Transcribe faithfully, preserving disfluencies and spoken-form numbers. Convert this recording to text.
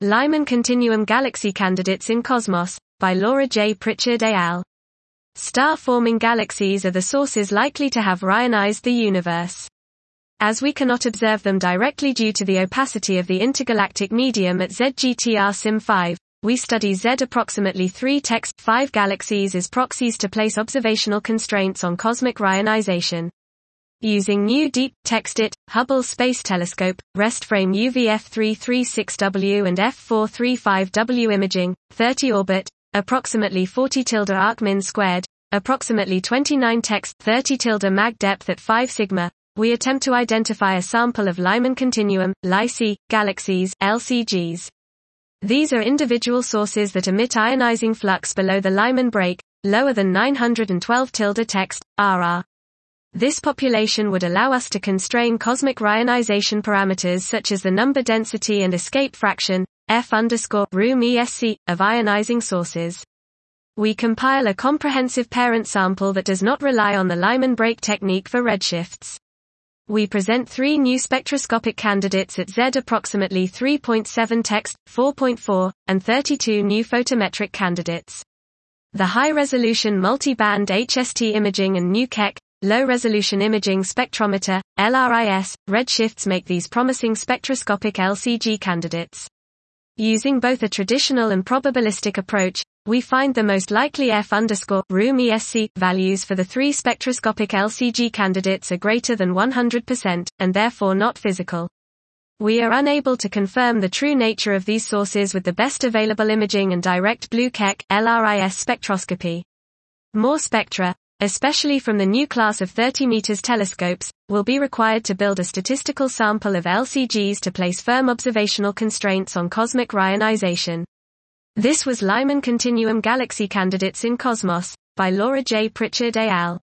Lyman Continuum Galaxy Candidates in Cosmos, by Laura J. Pritchard et al. Star-forming galaxies are the sources likely to have Ryanized the universe. As we cannot observe them directly due to the opacity of the intergalactic medium at Z G T R S I M five, we study Z approximately three text five galaxies as proxies to place observational constraints on cosmic Ryanization. Using new Deep Text-I T, Hubble Space Telescope, rest frame U V F three thirty-six W and F four thirty-five W imaging, thirty orbit, approximately forty tilde arcmin squared, approximately twenty-nine text thirty tilde mag depth at five sigma, we attempt to identify a sample of Lyman Continuum, L I C, galaxies, L C Gs. These are individual sources that emit ionizing flux below the Lyman break, lower than nine hundred twelve tilde text, R R. This population would allow us to constrain cosmic Ryanization parameters such as the number density and escape fraction, F underscore room E S C, of ionizing sources. We compile a comprehensive parent sample that does not rely on the Lyman break technique for redshifts. We present three new spectroscopic candidates at Z approximately three point seven text, four point four, and thirty-two new photometric candidates. The high-resolution multi-band H S T imaging and new Keck, low-resolution imaging spectrometer, L R I S, redshifts make these promising spectroscopic L C G candidates. Using both a traditional and probabilistic approach, we find the most likely F underscore room E S C values for the three spectroscopic L C G candidates are greater than one hundred percent, and therefore not physical. We are unable to confirm the true nature of these sources with the best available imaging and direct blue Keck L R I S spectroscopy. More spectra, especially from the new class of thirty meters telescopes, will be required to build a statistical sample of L C Gs to place firm observational constraints on cosmic Ryanization. This was Lyman Continuum Galaxy Candidates in Cosmos, by Laura J. Pritchard et al.